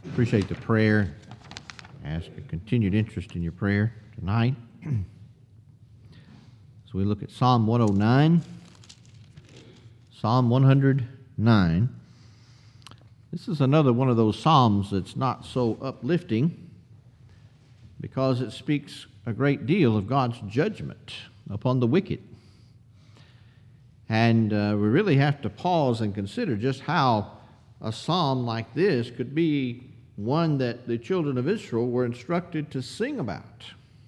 Appreciate the prayer. Ask a continued interest in your prayer tonight. So we look at Psalm 109. Psalm 109. This is another one of those psalms that's not so uplifting because it speaks a great deal of God's judgment upon the wicked. And we really have to pause and consider just how a psalm like this could be one that the children of Israel were instructed to sing about.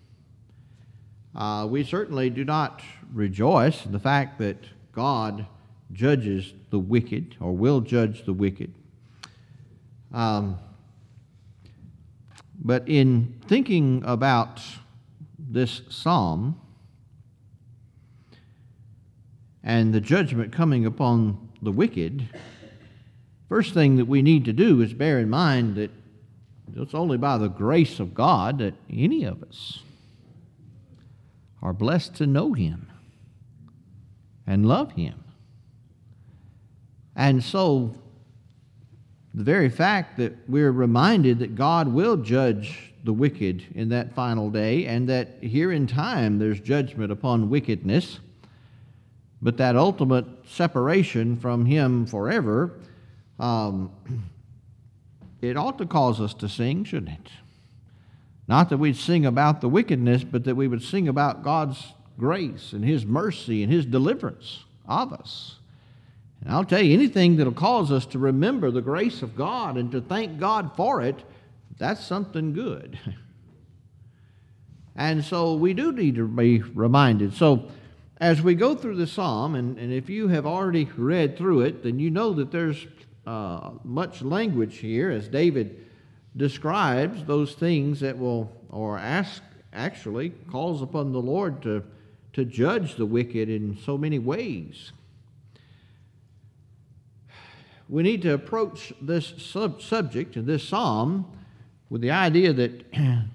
We certainly do not rejoice in the fact that God judges the wicked or will judge the wicked. But in thinking about this psalm and the judgment coming upon the wicked, first thing that we need to do is bear in mind that it's only by the grace of God that any of us are blessed to know Him and love Him. And so, the very fact that we're reminded that God will judge the wicked in that final day, and that here in time there's judgment upon wickedness, but that ultimate separation from Him forever, it ought to cause us to sing, shouldn't it? Not that we'd sing about the wickedness, but that we would sing about God's grace and His mercy and His deliverance of us. And I'll tell you, anything that'll cause us to remember the grace of God and to thank God for it, that's something good. And so we do need to be reminded. So as we go through the psalm, and if you have already read through it, then you know that there's much language here as David describes those things that will, or actually calls upon the Lord to judge the wicked in so many ways. We need to approach this subject and this psalm with the idea that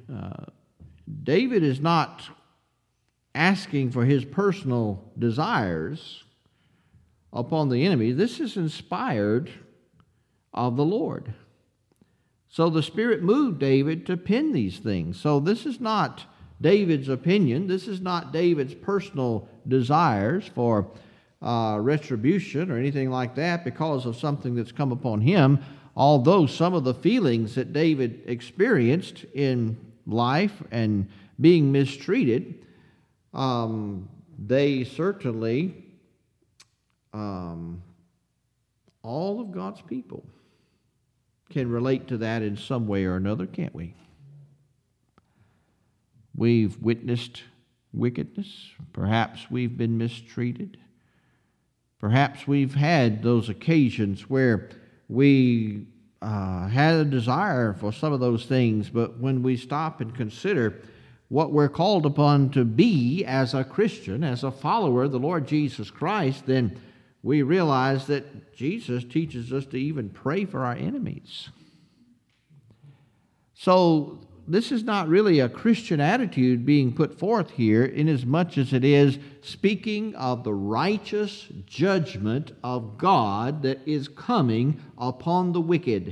David is not asking for his personal desires upon the enemy. This is inspired of the Lord. So the Spirit moved David to pen these things. So this is not David's opinion. This is not David's personal desires for retribution or anything like that because of something that's come upon him, although some of the feelings that David experienced in life and being mistreated, they certainly, all of God's people can relate to that in some way or another, can't we? We've witnessed wickedness. Perhaps we've been mistreated. Perhaps we've had those occasions where we had a desire for some of those things, but when we stop and consider what we're called upon to be as a Christian, as a follower of the Lord Jesus Christ, then we realize that Jesus teaches us to even pray for our enemies. So this is not really a Christian attitude being put forth here, inasmuch as it is speaking of the righteous judgment of God that is coming upon the wicked.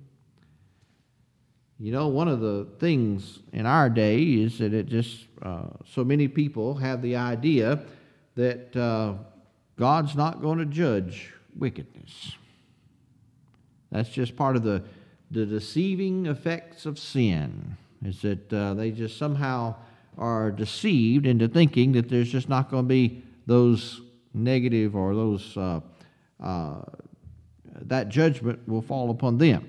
You know, one of the things in our day is that it just, so many people have the idea that God's not going to judge wickedness. That's just part of the deceiving effects of sin, is that they just somehow are deceived into thinking that there's just not going to be those negative or those, that judgment will fall upon them.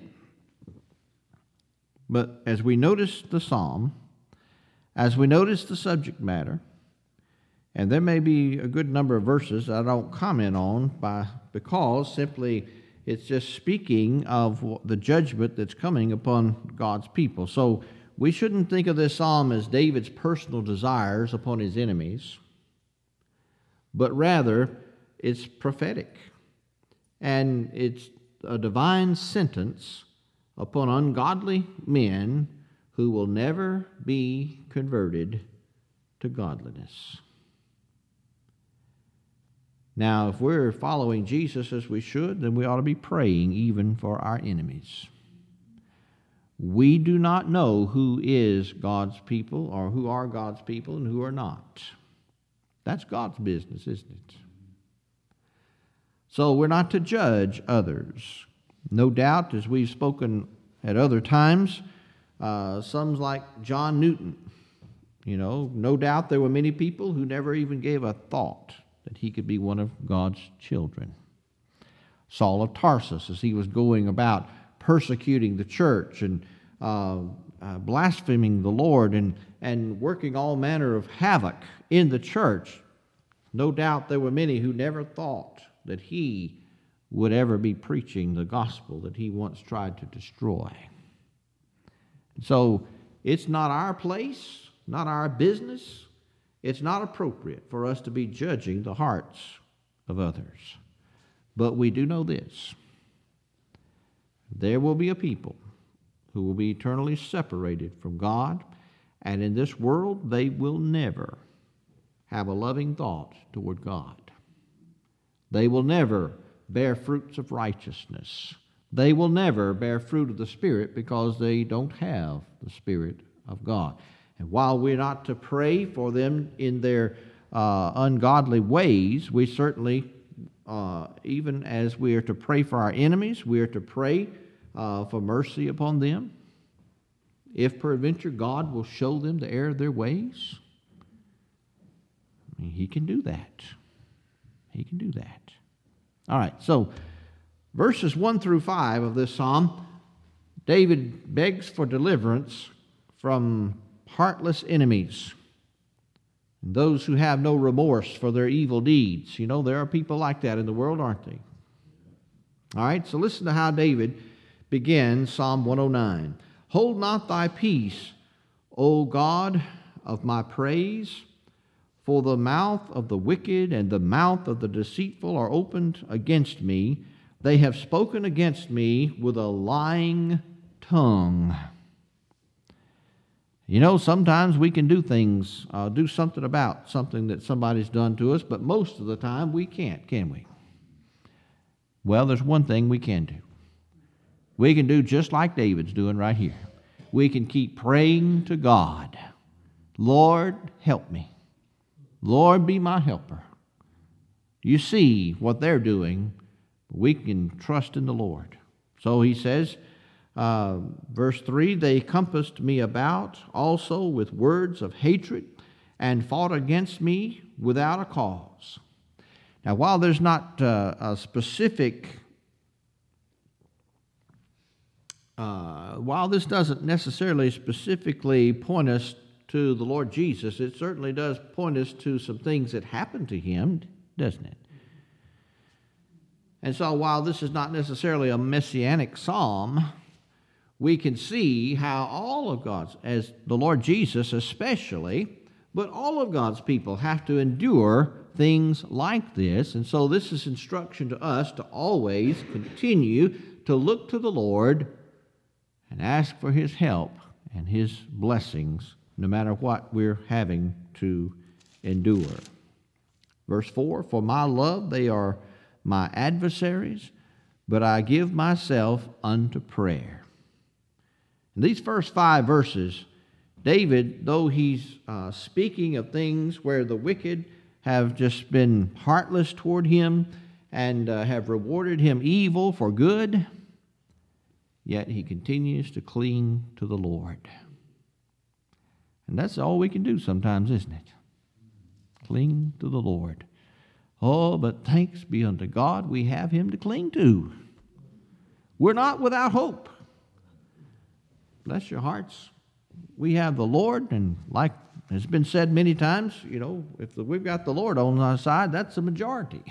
But as we notice the psalm, as we notice the subject matter, and there may be a good number of verses I don't comment on because simply it's just speaking of the judgment that's coming upon God's people. So we shouldn't think of this psalm as David's personal desires upon his enemies, but rather it's prophetic. And it's a divine sentence upon ungodly men who will never be converted to godliness. Now, if we're following Jesus as we should, then we ought to be praying even for our enemies. we do not know who is God's people or who are God's people and who are not. That's God's business, isn't it? So we're not to judge others. No doubt, as we've spoken at other times, some like John Newton, no doubt there were many people who never even gave a thought that he could be one of God's children. Saul of Tarsus, as he was going about persecuting the church and blaspheming the Lord and working all manner of havoc in the church, no doubt there were many who never thought that he would ever be preaching the gospel that he once tried to destroy. So it's not our place, not our business. It's not appropriate for us to be judging the hearts of others. But we do know this. There will be a people who will be eternally separated from God, and in this world they will never have a loving thought toward God. They will never bear fruits of righteousness. They will never bear fruit of the Spirit because they don't have the Spirit of God. And while we're not to pray for them in their ungodly ways, we certainly, even as we are to pray for our enemies, we are to pray for mercy upon them. If peradventure God will show them the error of their ways, He can do that. He can do that. All right, so verses 1 through 5 of this psalm, David begs for deliverance from heartless enemies, and those who have no remorse for their evil deeds. There are people like that in the world, aren't they? All right, so listen to how David begins Psalm 109. Hold not thy peace, O God of my praise, for the mouth of the wicked and the mouth of the deceitful are opened against me. They have spoken against me with a lying tongue. Sometimes we can do things, do something about something that somebody's done to us, but most of the time we can't, can we? Well, there's one thing we can do. We can do just like David's doing right here. We can keep praying to God. Lord, help me. Lord, be my helper. You see what they're doing. We can trust in the Lord. So he says, verse 3, they compassed me about also with words of hatred and fought against me without a cause. Now, while there's not a specific, while this doesn't necessarily specifically point us to the Lord Jesus, it certainly does point us to some things that happened to him, doesn't it? And so while this is not necessarily a messianic psalm, we can see how all of God's, as the Lord Jesus especially, but all of God's people have to endure things like this. And so this is instruction to us to always continue to look to the Lord and ask for His help and His blessings, no matter what we're having to endure. Verse 4, for my love, they are my adversaries, but I give myself unto prayer. In these first 5 verses, David, though he's speaking of things where the wicked have just been heartless toward him and have rewarded him evil for good, yet he continues to cling to the Lord. And that's all we can do sometimes, isn't it? Cling to the Lord. Oh, but thanks be unto God, we have Him to cling to. We're not without hope. Bless your hearts. We have the Lord, and like has been said many times, if we've got the Lord on our side, that's the majority.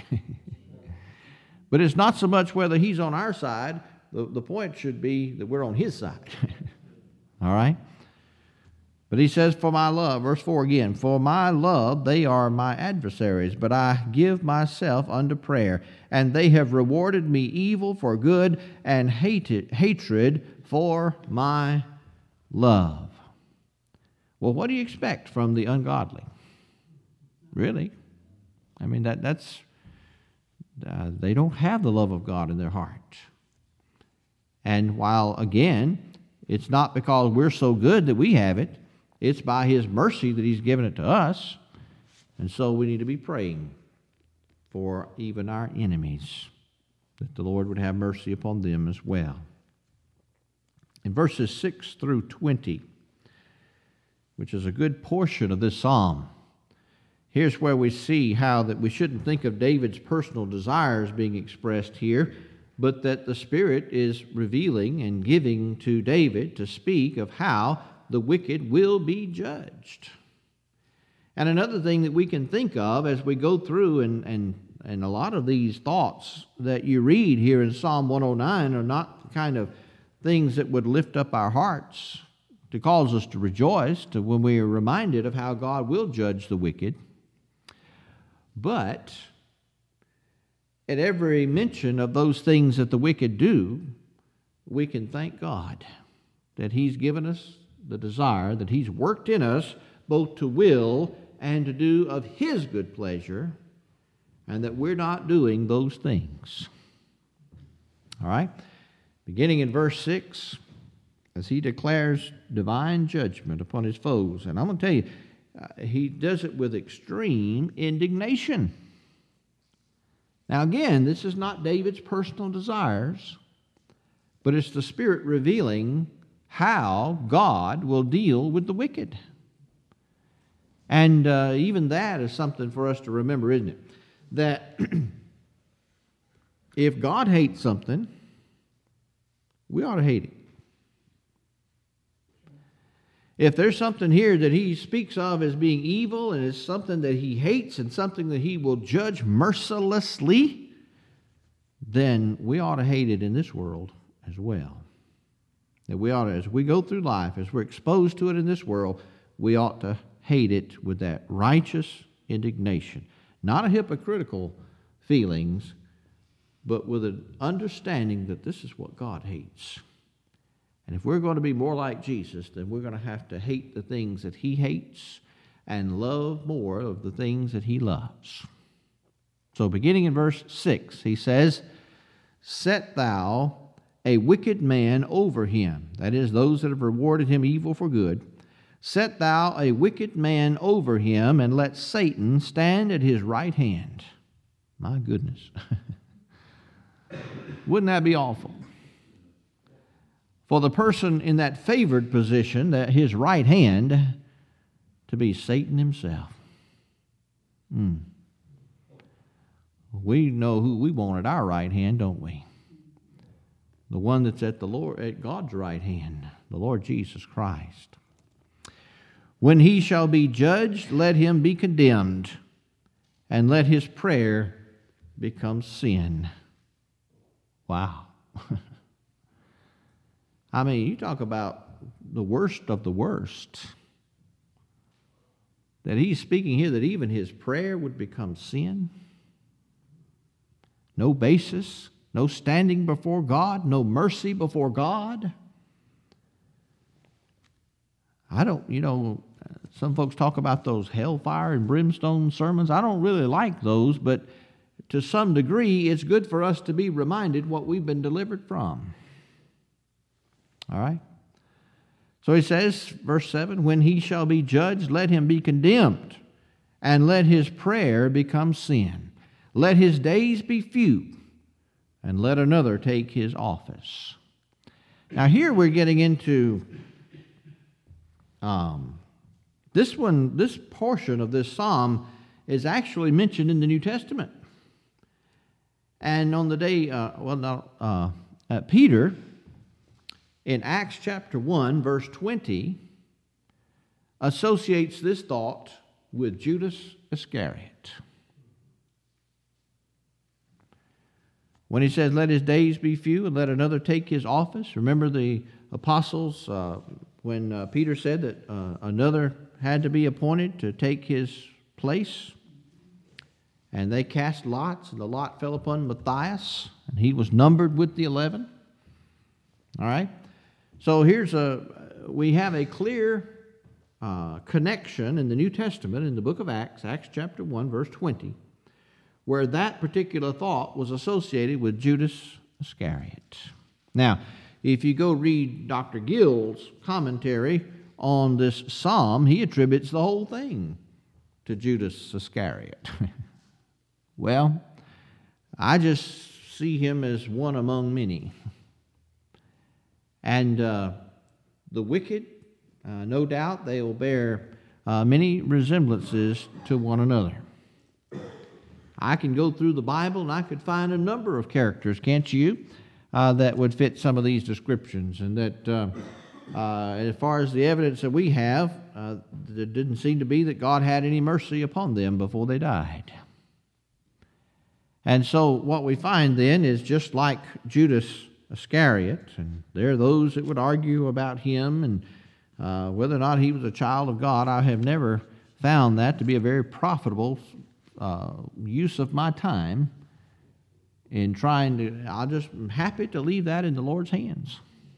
But it's not so much whether He's on our side. The point should be that we're on His side. All right? But he says, for my love, verse 4 again, for my love, they are my adversaries, but I give myself unto prayer, and they have rewarded me evil for good and hatred for my love. Well, what do you expect from the ungodly? Really? I mean, that's they don't have the love of God in their heart. And while, again, It's not because we're so good that we have it. It's by His mercy that He's given it to us. And so we need to be praying for even our enemies, that the Lord would have mercy upon them as well. In verses 6 through 20, which is a good portion of this psalm, here's where we see how that we shouldn't think of David's personal desires being expressed here, but that the Spirit is revealing and giving to David to speak of how the wicked will be judged. And another thing that we can think of as we go through, and a lot of these thoughts that you read here in Psalm 109 are not the kind of things that would lift up our hearts to cause us to rejoice to when we are reminded of how God will judge the wicked. But at every mention of those things that the wicked do, we can thank God that He's given us the desire, that He's worked in us both to will and to do of His good pleasure, and that we're not doing those things. All right? Beginning in verse 6, as He declares divine judgment upon His foes. And I'm going to tell you, He does it with extreme indignation. Now again, this is not David's personal desires, but it's the Spirit revealing how God will deal with the wicked. And even that is something for us to remember, isn't it? That if God hates something, we ought to hate it. If there's something here that He speaks of as being evil and is something that He hates and something that He will judge mercilessly, then we ought to hate it in this world as well. That we ought to, as we go through life, as we're exposed to it in this world, we ought to hate it with that righteous indignation. Not a hypocritical feelings, but with an understanding that this is what God hates. And if we're going to be more like Jesus, then we're going to have to hate the things that He hates and love more of the things that He loves. So beginning in verse 6, he says, "Set thou a wicked man over him," that is, those that have rewarded him evil for good. "Set thou a wicked man over him, and let Satan stand at his right hand." My goodness. Wouldn't that be awful? For the person in that favored position, that his right hand, to be Satan himself. We know who we want at our right hand, don't we? The one that's at God's right hand, the Lord Jesus Christ. "When he shall be judged, let him be condemned, and let his prayer become sin." Wow. I mean, you talk about the worst of the worst. That He's speaking here that even his prayer would become sin. No basis, no standing before God, no mercy before God. Some folks talk about those hellfire and brimstone sermons. I don't really like those, but to some degree, it's good for us to be reminded what we've been delivered from. All right? So he says, verse 7, "When he shall be judged, let him be condemned, and let his prayer become sin. Let his days be few, and let another take his office." Now here we're getting into this portion of this psalm is actually mentioned in the New Testament. And on the day, Peter, in Acts chapter 1, verse 20, associates this thought with Judas Iscariot. When he says, "Let his days be few, and let another take his office." Remember the apostles, when Peter said that another had to be appointed to take his place? And they cast lots, and the lot fell upon Matthias, and he was numbered with the 11. All right? So we have a clear connection in the New Testament, in the book of Acts, Acts chapter 1, verse 20, where that particular thought was associated with Judas Iscariot. Now, if you go read Dr. Gill's commentary on this psalm, he attributes the whole thing to Judas Iscariot. Well, I just see him as one among many. And the wicked, no doubt, they will bear many resemblances to one another. I can go through the Bible and I could find a number of characters, can't you, that would fit some of these descriptions. And that as far as the evidence that we have, there didn't seem to be that God had any mercy upon them before they died. And so what we find then is just like Judas Iscariot, and there are those that would argue about him and whether or not he was a child of God. I have never found that to be a very profitable use of my time in trying to. I'm happy to leave that in the Lord's hands.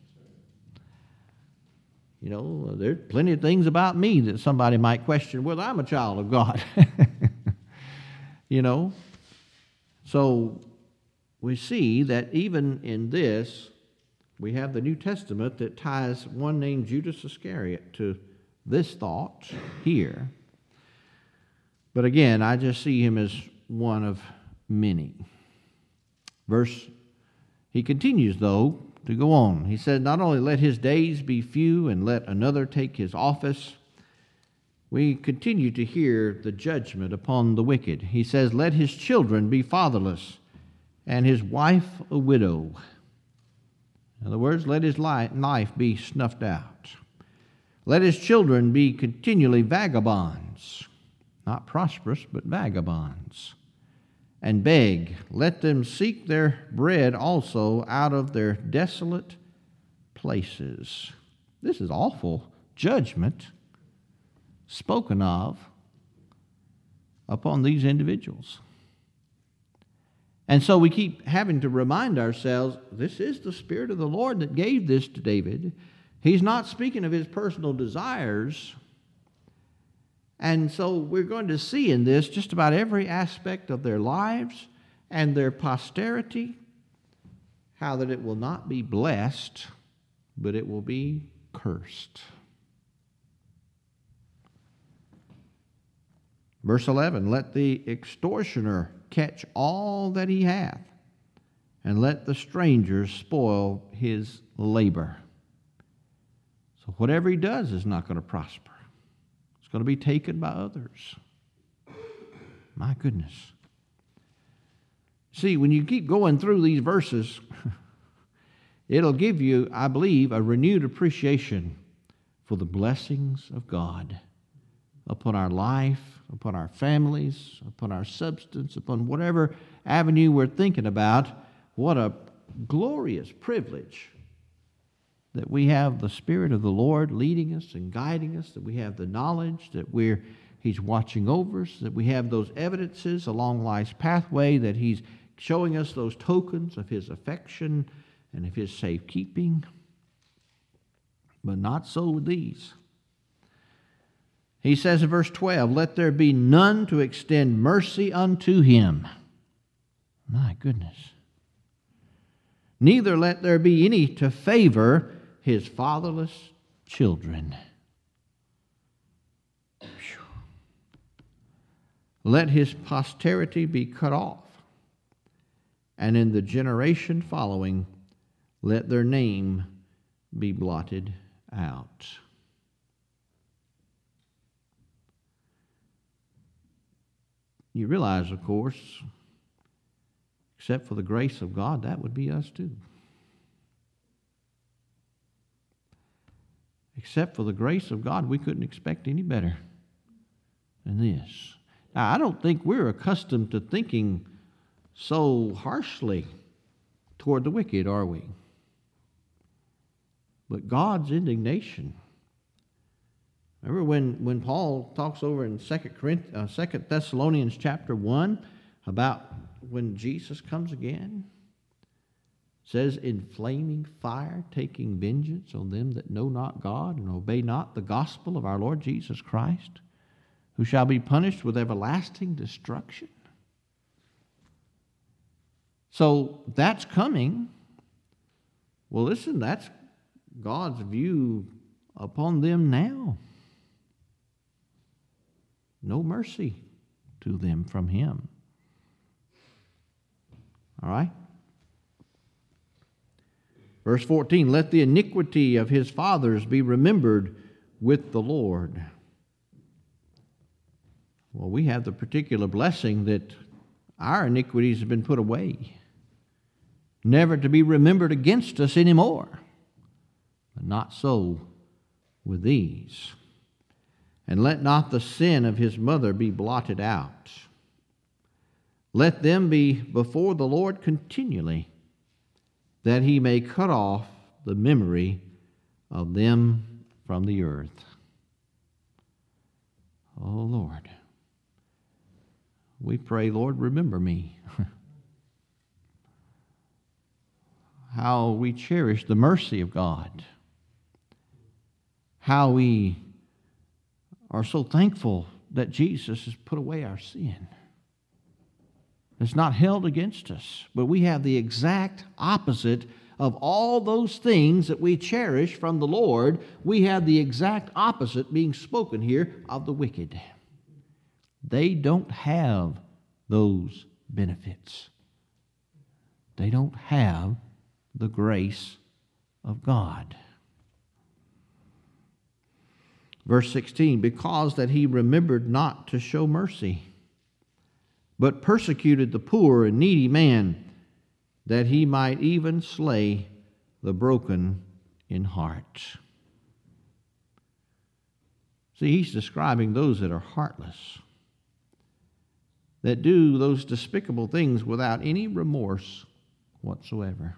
You know, there's plenty of things about me that somebody might question whether I'm a child of God. You know, so we see that even in this, we have the New Testament that ties one named Judas Iscariot to this thought here. But again, I just see him as one of many. He continues, though, to go on. He said, not only let his days be few and let another take his office, we continue to hear the judgment upon the wicked. He says, let his children be fatherless and his wife a widow. In other words, let his life be snuffed out. Let his children be continually vagabonds, not prosperous, but vagabonds, and beg. Let them seek their bread also out of their desolate places. This is awful judgment spoken of upon these individuals. And so we keep having to remind ourselves, this is the Spirit of the Lord that gave this to David. He's not speaking of his personal desires. And so we're going to see in this just about every aspect of their lives and their posterity, how that it will not be blessed, but it will be cursed. Verse 11, let the extortioner catch all that he hath, and let the stranger spoil his labor. So whatever he does is not going to prosper. It's going to be taken by others. My goodness. See, when you keep going through these verses, it'll give you, I believe, a renewed appreciation for the blessings of God upon our life, upon our families, upon our substance, upon whatever avenue we're thinking about. What a glorious privilege that we have the Spirit of the Lord leading us and guiding us, that we have the knowledge that He's watching over us, that we have those evidences along life's pathway, that He's showing us those tokens of His affection and of His safekeeping. But not so with these. He says in verse 12, let there be none to extend mercy unto him. My goodness. Neither let there be any to favor his fatherless children. Let his posterity be cut off, and in the generation following, let their name be blotted out. You realize, of course, except for the grace of God, that would be us too. Except for the grace of God, we couldn't expect any better than this. Now, I don't think we're accustomed to thinking so harshly toward the wicked, are we? But God's indignation. Remember when Paul talks over in 2 Thessalonians chapter 1 about when Jesus comes again? It says, in flaming fire, taking vengeance on them that know not God and obey not the gospel of our Lord Jesus Christ, who shall be punished with everlasting destruction. So that's coming. Well, listen, that's God's view upon them now. No mercy to them from Him. All right? Verse 14, let the iniquity of his fathers be remembered with the Lord. Well, we have the particular blessing that our iniquities have been put away, never to be remembered against us anymore. But not so with these. And let not the sin of his mother be blotted out. Let them be before the Lord continually, that he may cut off the memory of them from the earth. Oh, Lord, we pray, Lord, remember me. How we cherish the mercy of God. How we are so thankful that Jesus has put away our sin. It's not held against us, but we have the exact opposite of all those things that we cherish from the Lord. We have the exact opposite being spoken here of the wicked. They don't have those benefits. They don't have the grace of God. Verse 16, because that he remembered not to show mercy, but persecuted the poor and needy man, that he might even slay the broken in heart. See, he's describing those that are heartless, that do those despicable things without any remorse whatsoever.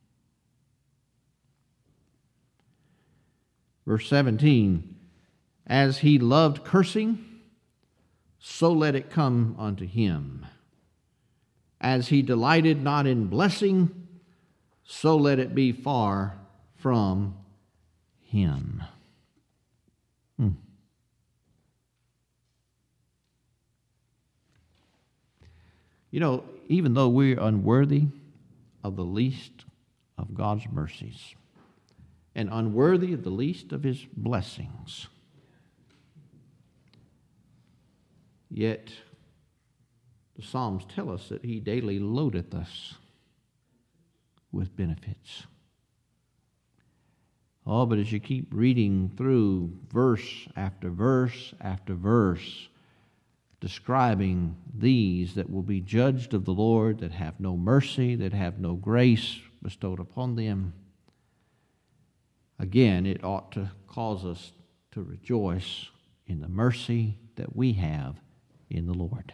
Verse 17, as he loved cursing, so let it come unto him. As he delighted not in blessing, so let it be far from him. You know, even though we're unworthy of the least of God's mercies and unworthy of the least of his blessings, yet the Psalms tell us that he daily loadeth us with benefits. Oh, but as you keep reading through verse after verse after verse, describing these that will be judged of the Lord, that have no mercy, that have no grace bestowed upon them, again, it ought to cause us to rejoice in the mercy that we have in the Lord.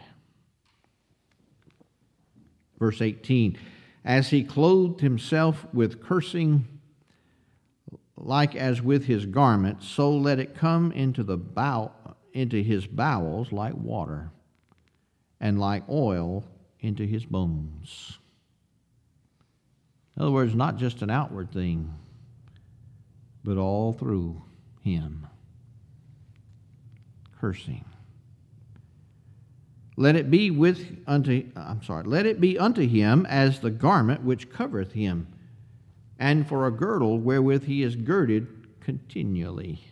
Verse 18, as he clothed himself with cursing, like as with his garment, so let it come into his bowels like water, and like oil into his bones. In other words, not just an outward thing, but all through him. Cursing. Let it be unto him as the garment which covereth him, and for a girdle wherewith he is girded continually.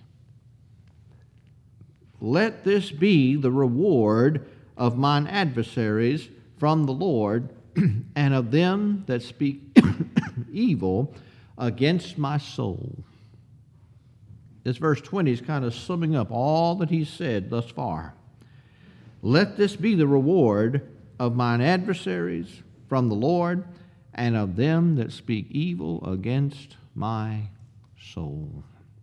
Let this be the reward of mine adversaries from the Lord, and of them that speak evil against my soul. This verse 20 is kind of summing up all that he's said thus far. Let this be the reward of mine adversaries from the Lord, and of them that speak evil against my soul.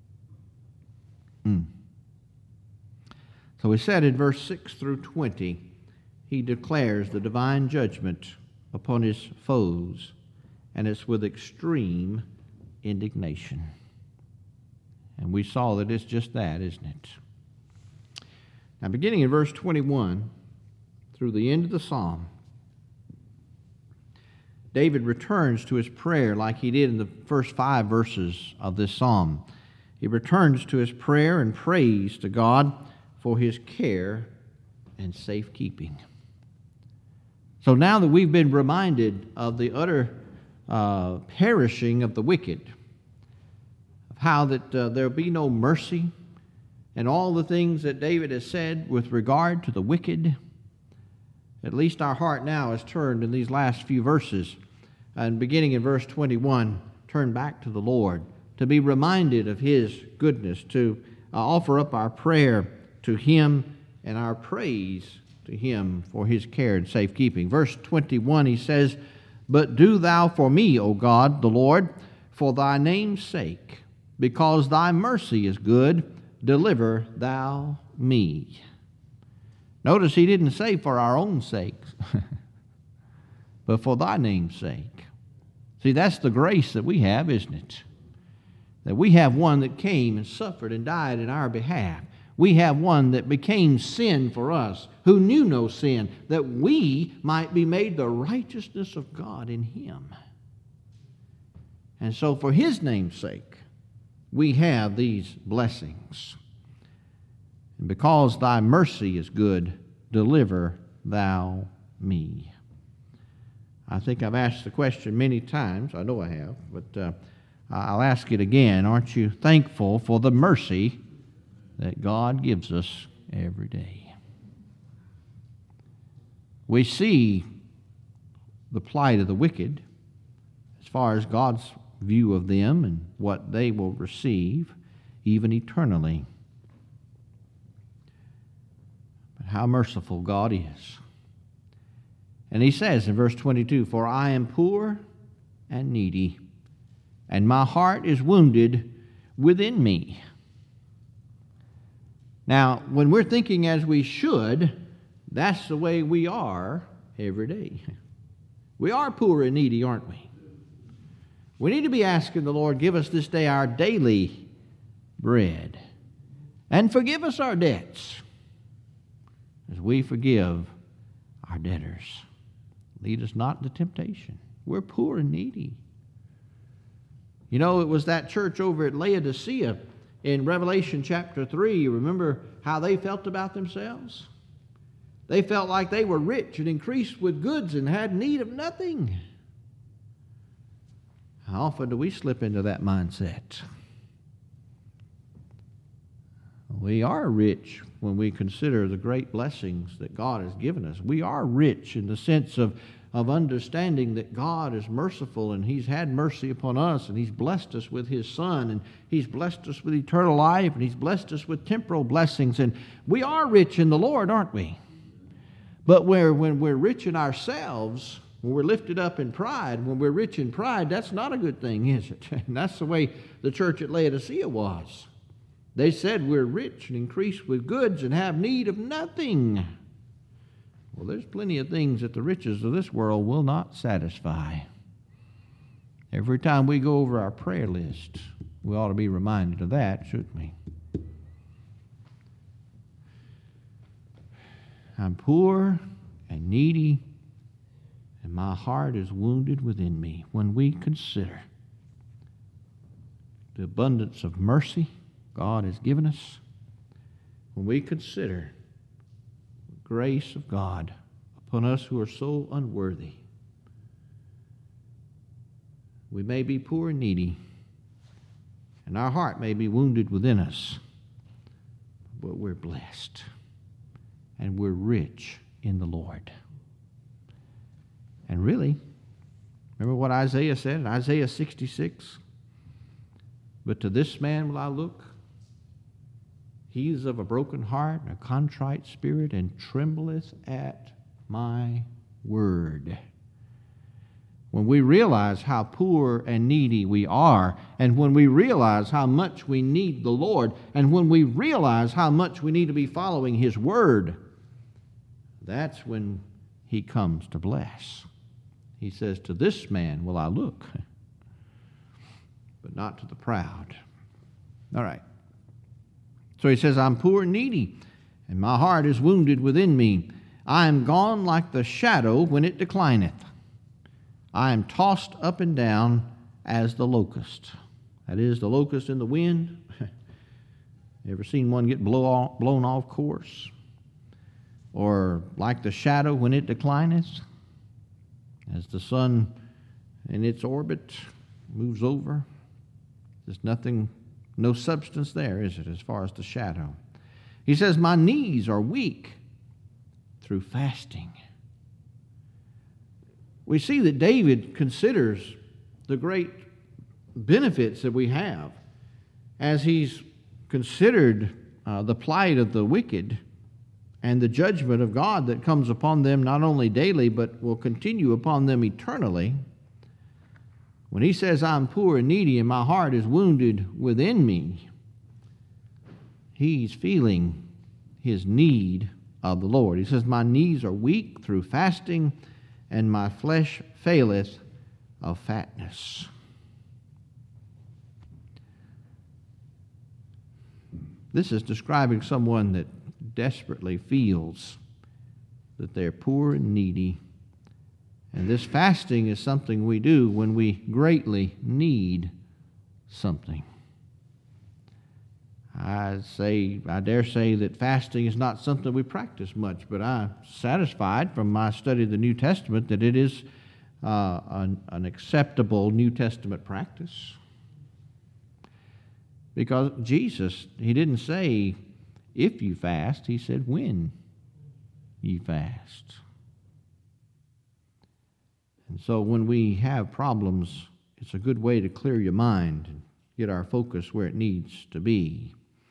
So we said in verse 6 through 20, he declares the divine judgment upon his foes, and it's with extreme indignation. And we saw that it's just that, isn't it? Now, beginning in verse 21 through the end of the psalm, David returns to his prayer like he did in the first 5 verses of this psalm. He returns to his prayer and praise to God for his care and safekeeping. So now that we've been reminded of the utter perishing of the wicked, of how that there'll be no mercy, and all the things that David has said with regard to the wicked. At least our heart now is turned in these last few verses, and beginning in verse 21, turn back to the Lord, to be reminded of His goodness, to offer up our prayer to Him and our praise to Him for His care and safekeeping. Verse 21, he says, "But do thou for me, O God, the Lord, for thy name's sake, because thy mercy is good, deliver thou me." Notice he didn't say for our own sakes, but for thy name's sake. See, that's the grace that we have, isn't it? That we have one that came and suffered and died in our behalf. We have one that became sin for us, who knew no sin, that we might be made the righteousness of God in Him. And so for His name's sake, we have these blessings. And because thy mercy is good, deliver thou me. I think I've asked the question many times. I know I have, but I'll ask it again. Aren't you thankful for the mercy that God gives us every day? We see the plight of the wicked as far as God's view of them and what they will receive, even eternally. But how merciful God is. And he says in verse 22, "For I am poor and needy, and my heart is wounded within me." Now, when we're thinking as we should, that's the way we are every day. We are poor and needy, aren't we? We need to be asking the Lord, give us this day our daily bread, and forgive us our debts as we forgive our debtors. Lead us not into temptation. We're poor and needy. You know, it was that church over at Laodicea in Revelation chapter 3. You remember how they felt about themselves? They felt like they were rich and increased with goods and had need of nothing. How often do we slip into that mindset? We are rich when we consider the great blessings that God has given us. We are rich in the sense of understanding that God is merciful, and He's had mercy upon us, and He's blessed us with His Son, and He's blessed us with eternal life, and He's blessed us with temporal blessings. And we are rich in the Lord, aren't we? But when we're rich in ourselves, when we're lifted up in pride, when we're rich in pride, that's not a good thing, is it? And that's the way the church at Laodicea was. They said, we're rich and increased with goods and have need of nothing. Well, there's plenty of things that the riches of this world will not satisfy. Every time we go over our prayer list, we ought to be reminded of that, shouldn't we? I'm poor and needy, and my heart is wounded within me. When we consider the abundance of mercy God has given us, when we consider the grace of God upon us who are so unworthy, we may be poor and needy, and our heart may be wounded within us, but we're blessed, and we're rich in the Lord. And really, remember what Isaiah said in Isaiah 66? "But to this man will I look. He is of a broken heart and a contrite spirit, and trembleth at my word." When we realize how poor and needy we are, and when we realize how much we need the Lord, and when we realize how much we need to be following His word, that's when He comes to bless. He says, "To this man will I look, but not to the proud." All right. So he says, "I'm poor and needy, and my heart is wounded within me. I am gone like the shadow when it declineth. I am tossed up and down as the locust." That is, the locust in the wind. You ever seen one get blown off course? Or like the shadow when it declineth, as the sun and its orbit moves over. There's nothing, no substance there, is it, as far as the shadow? He says, my knees are weak through fasting. We see that David considers the great benefits that we have as he's considered the plight of the wicked and the judgment of God that comes upon them not only daily but will continue upon them eternally. When he says, I'm poor and needy and my heart is wounded within me, he's feeling his need of the Lord. He says, my knees are weak through fasting, and my flesh faileth of fatness. This is describing someone that desperately feels that they're poor and needy. And this fasting is something we do when we greatly need something. I dare say that fasting is not something we practice much, but I'm satisfied from my study of the New Testament that it is an acceptable New Testament practice. Because Jesus, he didn't say if you fast, he said when you fast. And so when we have problems, it's a good way to clear your mind and get our focus where it needs to be.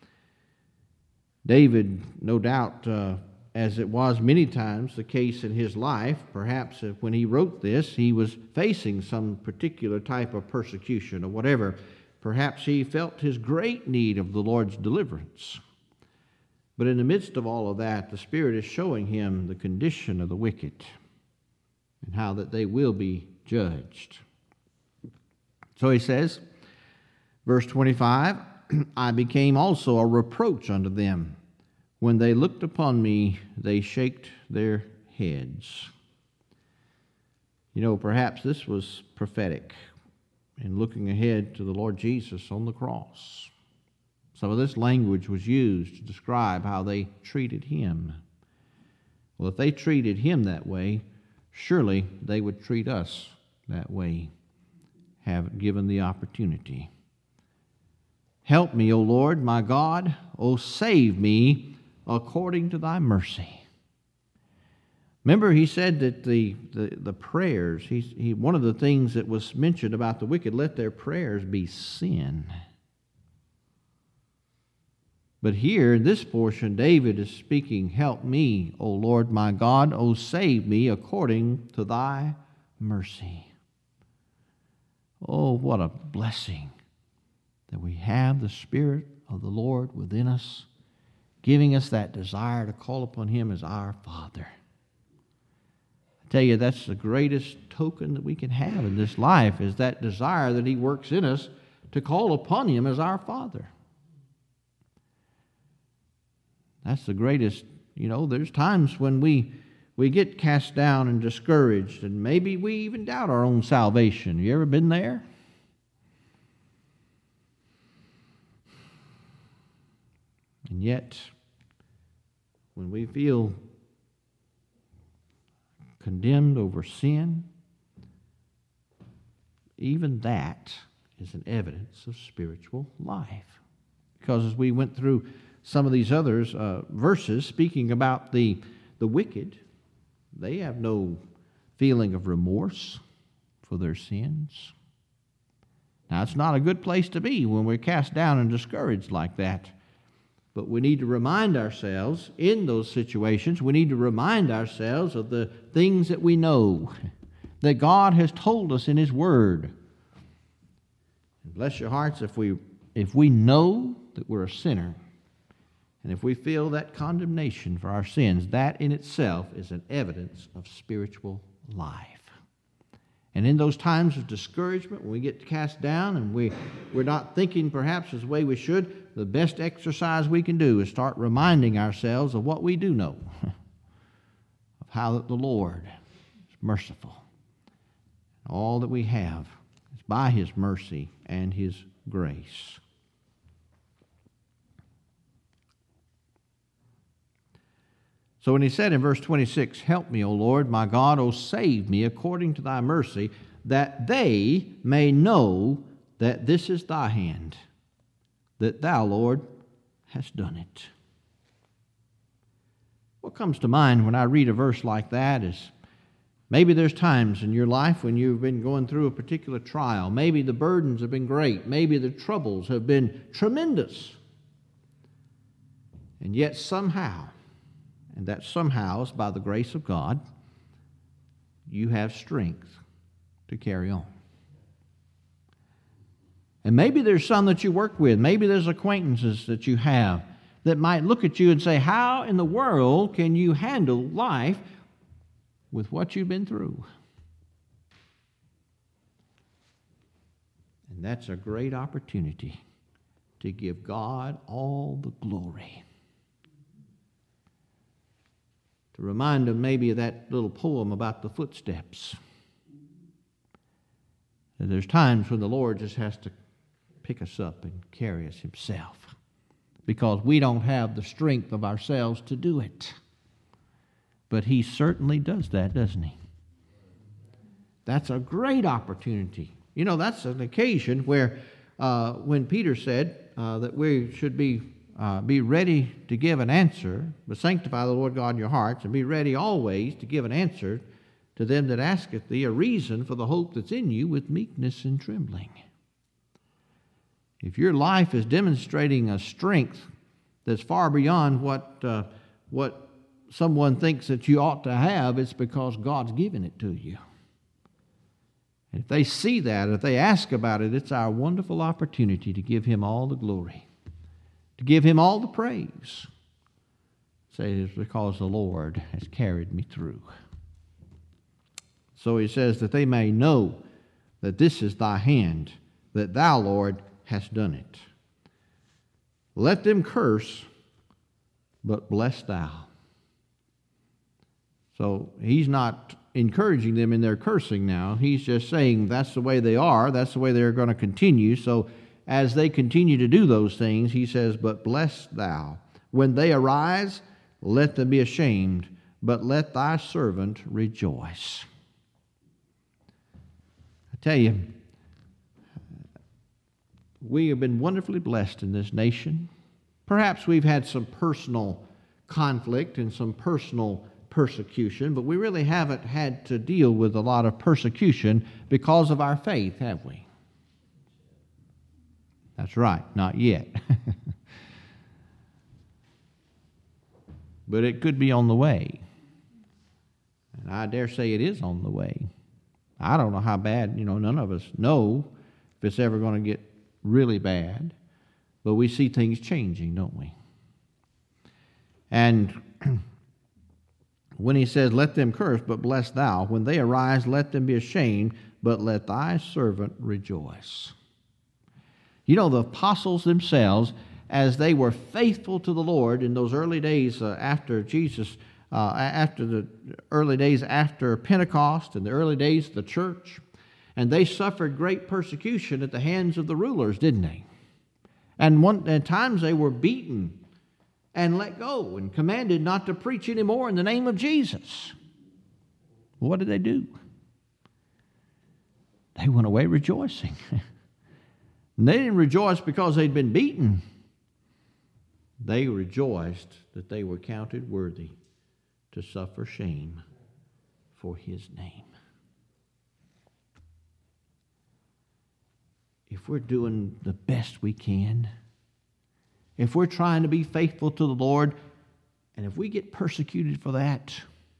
David, no doubt, as it was many times the case in his life, perhaps when he wrote this, he was facing some particular type of persecution or whatever. Perhaps he felt his great need of the Lord's deliverance. But in the midst of all of that, the Spirit is showing him the condition of the wicked and how that they will be judged. So he says, verse 25, I became also a reproach unto them. When they looked upon me, they shaked their heads. You know, perhaps this was prophetic in looking ahead to the Lord Jesus on the cross. Some of this language was used to describe how they treated him. Well, if they treated him that way, surely they would treat us that way, have given the opportunity. Help me, O Lord, my God. O save me according to thy mercy. Remember, he said that the prayers, one of the things that was mentioned about the wicked, let their prayers be sin. But here, in this portion, David is speaking, help me, O Lord my God, O save me according to thy mercy. Oh, what a blessing that we have the Spirit of the Lord within us, giving us that desire to call upon him as our Father. I tell you, that's the greatest token that we can have in this life, is that desire that he works in us to call upon him as our Father. That's the greatest. You know, there's times when we get cast down and discouraged, and maybe we even doubt our own salvation. You ever been there? And yet, when we feel condemned over sin, even that is an evidence of spiritual life. Because as we went through some of these others verses speaking about the wicked, they have no feeling of remorse for their sins. Now, it's not a good place to be when we're cast down and discouraged like that. But we need to remind ourselves in those situations, we need to remind ourselves of the things that we know, that God has told us in his Word. And bless your hearts, if we know that we're a sinner, and if we feel that condemnation for our sins, that in itself is an evidence of spiritual life. And in those times of discouragement, when we get cast down and we're not thinking perhaps as the way we should, the best exercise we can do is start reminding ourselves of what we do know, of how that the Lord is merciful. All that we have is by his mercy and his grace. So when he said in verse 26, "Help me, O Lord, my God, O save me according to thy mercy, that they may know that this is thy hand, that thou, Lord, hast done it." What comes to mind when I read a verse like that is maybe there's times in your life when you've been going through a particular trial. Maybe the burdens have been great. Maybe the troubles have been tremendous. And yet somehow, and that somehow is by the grace of God, you have strength to carry on. And maybe there's some that you work with. Maybe there's acquaintances that you have that might look at you and say, how in the world can you handle life with what you've been through? And that's a great opportunity to give God all the glory. To remind them maybe of that little poem about the footsteps. And there's times when the Lord just has to pick us up and carry us himself, because we don't have the strength of ourselves to do it. But he certainly does that, doesn't he? That's a great opportunity. You know, that's an occasion where when Peter said that we should be ready to give an answer, but sanctify the Lord God in your hearts, and be ready always to give an answer to them that asketh thee a reason for the hope that's in you with meekness and trembling. If your life is demonstrating a strength that's far beyond what someone thinks that you ought to have, it's because God's given it to you. And if they see that, if they ask about it, it's our wonderful opportunity to give him all the glory, to give him all the praise. Say, it's because the Lord has carried me through. So he says that they may know that this is thy hand, that thou, Lord, hast done it. Let them curse, but bless thou. So he's not encouraging them in their cursing now. He's just saying that's the way they are. That's the way they're going to continue. So as they continue to do those things, he says, but bless thou. When they arise, let them be ashamed, but let thy servant rejoice. I tell you, we have been wonderfully blessed in this nation. Perhaps we've had some personal conflict and some personal persecution, but we really haven't had to deal with a lot of persecution because of our faith, have we? That's right, not yet. But it could be on the way. And I dare say it is on the way. I don't know how bad, none of us know if it's ever going to get really bad, but we see things changing, don't we? And when he says, let them curse, but bless thou, when they arise, let them be ashamed, but let thy servant rejoice. You know, the apostles themselves, as they were faithful to the Lord in those early days after Jesus, after the early days after Pentecost and the early days of the church, and they suffered great persecution at the hands of the rulers, didn't they? And at times they were beaten and let go and commanded not to preach anymore in the name of Jesus. What did they do? They went away rejoicing. And they didn't rejoice because they'd been beaten. They rejoiced that they were counted worthy to suffer shame for his name. If we're doing the best we can, if we're trying to be faithful to the Lord, and if we get persecuted for that,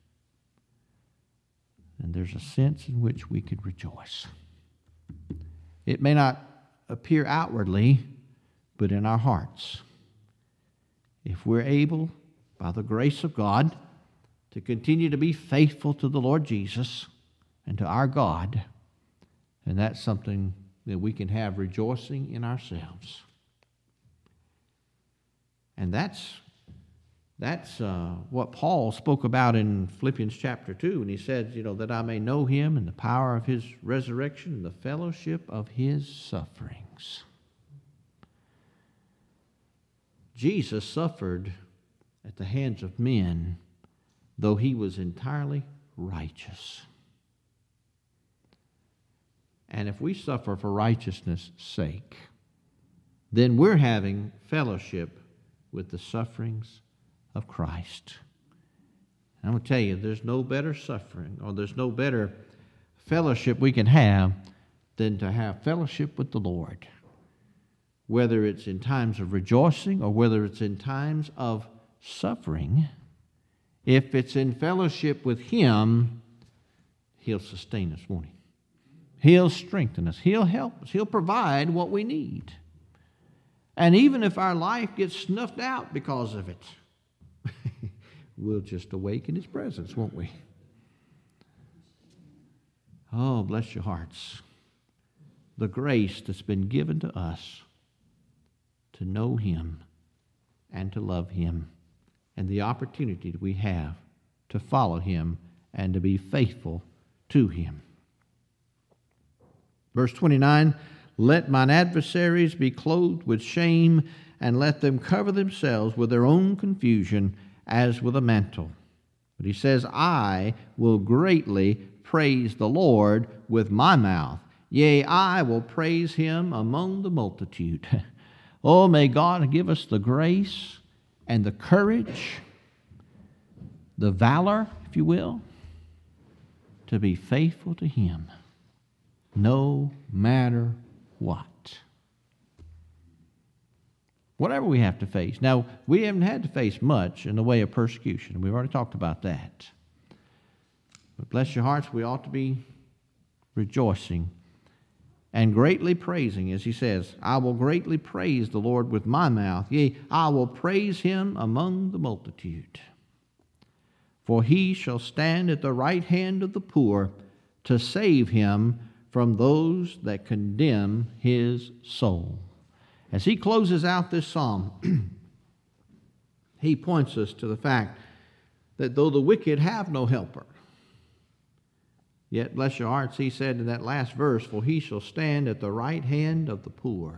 then there's a sense in which we could rejoice. It may not appear outwardly, but in our hearts. If we're able, by the grace of God, to continue to be faithful to the Lord Jesus and to our God, then that's something that we can have rejoicing in ourselves. And that's what Paul spoke about in Philippians chapter 2, when he said, that I may know him and the power of his resurrection and the fellowship of his sufferings. Jesus suffered at the hands of men though he was entirely righteous. And if we suffer for righteousness' sake, then we're having fellowship with the sufferings of Christ. And I'm going to tell you, there's no better suffering, or there's no better fellowship we can have than to have fellowship with the Lord. Whether it's in times of rejoicing or whether it's in times of suffering, if it's in fellowship with Him, He'll sustain us, won't He? He'll strengthen us. He'll help us. He'll provide what we need. And even if our life gets snuffed out because of it, we'll just awake in His presence, won't we? Oh, bless your hearts. The grace that's been given to us to know Him and to love Him, and the opportunity that we have to follow Him and to be faithful to Him. Verse 29, let mine adversaries be clothed with shame, and let them cover themselves with their own confusion as with a mantle. But he says, I will greatly praise the Lord with my mouth. Yea, I will praise Him among the multitude. Oh, may God give us the grace and the courage, the valor, if you will, to be faithful to Him, no matter what. Whatever we have to face. Now, we haven't had to face much in the way of persecution. We've already talked about that. But bless your hearts, we ought to be rejoicing and greatly praising, as he says, I will greatly praise the Lord with my mouth. Yea, I will praise Him among the multitude. For He shall stand at the right hand of the poor to save him from those that condemn his soul. As he closes out this psalm, he points us to the fact that though the wicked have no helper, yet, bless your hearts, he said in that last verse, for he shall stand at the right hand of the poor.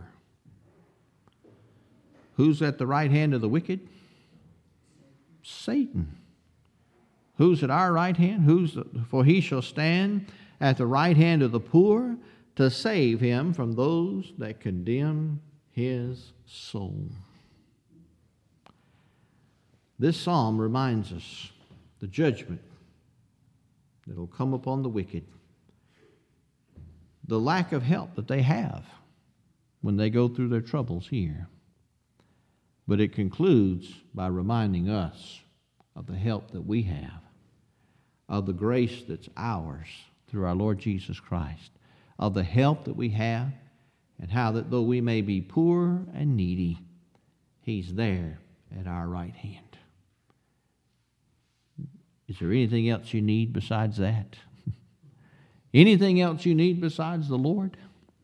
Who's at the right hand of the wicked? Satan. Who's at our right hand? For he shall stand at the right hand of the poor to save him from those that condemn his soul. This psalm reminds us the judgment that will come upon the wicked, the lack of help that they have when they go through their troubles here. But it concludes by reminding us of the help that we have, of the grace that's ours through our Lord Jesus Christ, of the help that we have, and how that though we may be poor and needy, He's there at our right hand. Is there anything else you need besides that? Anything else you need besides the Lord?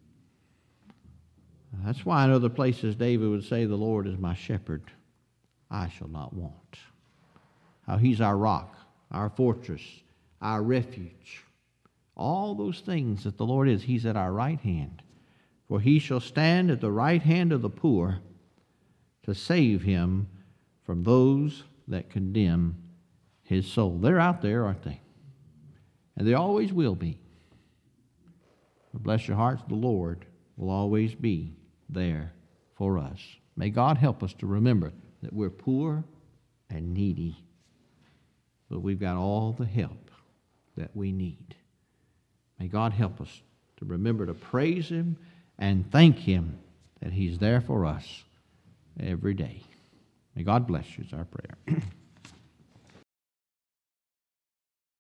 That's why in other places David would say, the Lord is my shepherd, I shall not want. How He's our rock, our fortress, our refuge. All those things that the Lord is, He's at our right hand. For He shall stand at the right hand of the poor to save him from those that condemn his soul. They're out there, aren't they? And they always will be. But bless your hearts, the Lord will always be there for us. May God help us to remember that we're poor and needy, but we've got all the help that we need. May God help us to remember to praise Him and thank Him that He's there for us every day. May God bless you is our prayer.